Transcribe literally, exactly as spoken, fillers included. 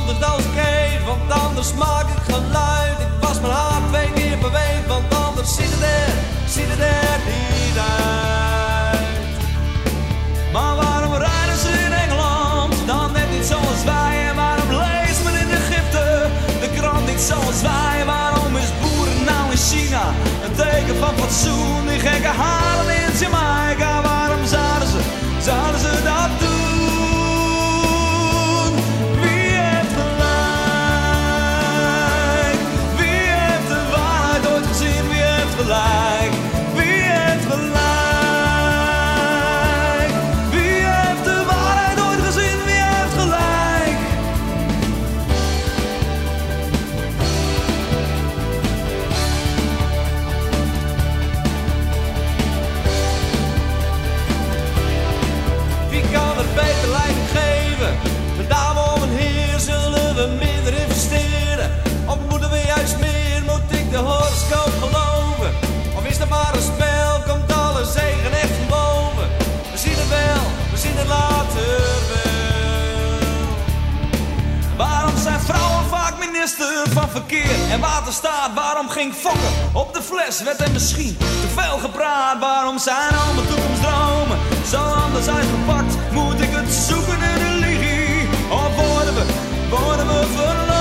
handig als ik eet, want anders maak ik geluid. Ik was mijn haar twee keer per week, want anders ziet het er, ziet het er niet uit. Maar waarom rijden ze in Engeland dan net niet zoals wij? En waarom leest men in Egypte de krant niet zoals wij? Waarom is boeren nou in China een teken van fatsoen? Die gekke haren in Jamaica, waarom zouden ze, zouden ze dat doen? Wie heeft gelijk? Wie heeft de waarheid ooit gezien? Wie heeft gelijk? Wie heeft gelijk? De horoscoop geloven, of is dat maar een spel? Komt alle zegen echt van boven? We zien het wel, we zien het later wel. Waarom zijn vrouwen vaak minister van verkeer en waterstaat? Waarom ging fokken op de fles? Werd er misschien te veel gepraat? Waarom zijn al mijn toekomstdromen zo anders uitgepakt? Moet ik het zoeken in de religie? Of worden we, worden we verlaten?